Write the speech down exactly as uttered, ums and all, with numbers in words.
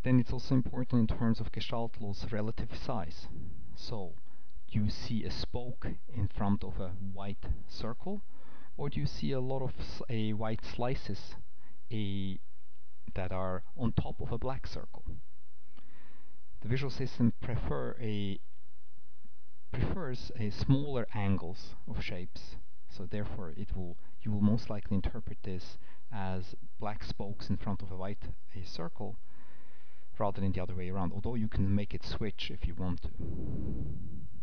Then it's also important in terms of Gestalt laws relative size. So, do you see a spoke in front of a white circle, or do you see a lot of a white slices a, that are on top of a black circle? The visual system prefer a prefers a smaller angles of shapes, so therefore it will you will most likely interpret this as black spokes in front of a white a circle rather than the other way around, although you can make it switch if you want to.